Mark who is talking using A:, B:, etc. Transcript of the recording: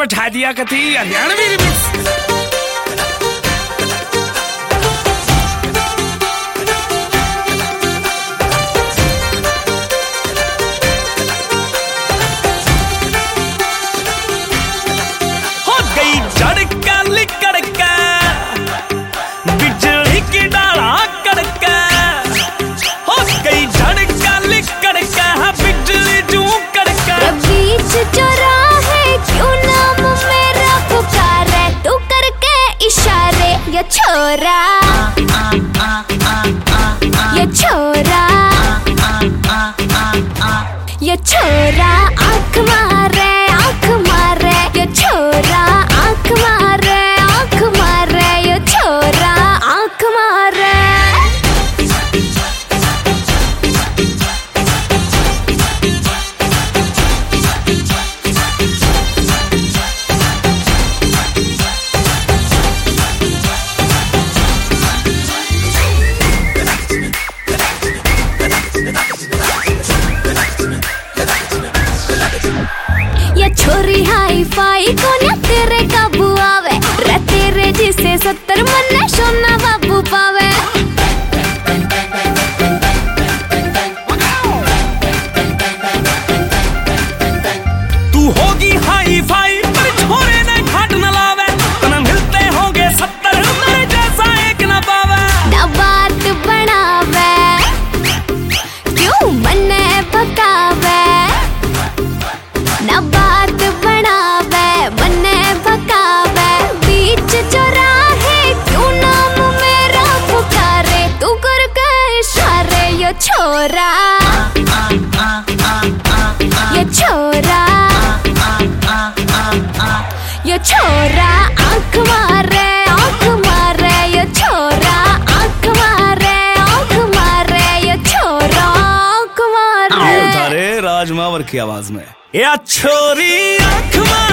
A: बैठा दिया कथी हरियाणवी रिमिक्स। हो गई झड़का लिकड़का बिजली की डाला कड़का, हो गई झड़का लिकड़का बिजली जू कड़का।
B: बीच चौराहे क्यों नाम मेरा पुकारे, तू करके इशारे ये छोरा, ये छोरा, ये छोरा आँख मारे आँख मारे, ये छोरा आँख मारे आँख मारे, ये छोरा आँख मारे। ये छोरी हाई फाई कोने तेरे काबू आवे, रे तेरे जिसे 70 मन्ने सोना बाबू पावे।
A: तू होगी हाई फाई पर छोरे ने घाट न लावे, तना मिलते होंगे 70 मेरे जैसा एक न पावे।
B: ना बात बनावे क्यों मन्ने भकावे, ना बात बनावे मन्ने भकावे। बीच चौराहे क्यों नाम मेरा पुकारे, तू करके इशारे ये छोरा, ये छोरा, ये छोरा आँख मारे आँख मारे, ये छोरा आँख मारे आँख मारे, ये छोरा आँख मारे।
A: राज मावर की आवाज में या छोरी आँख मारे।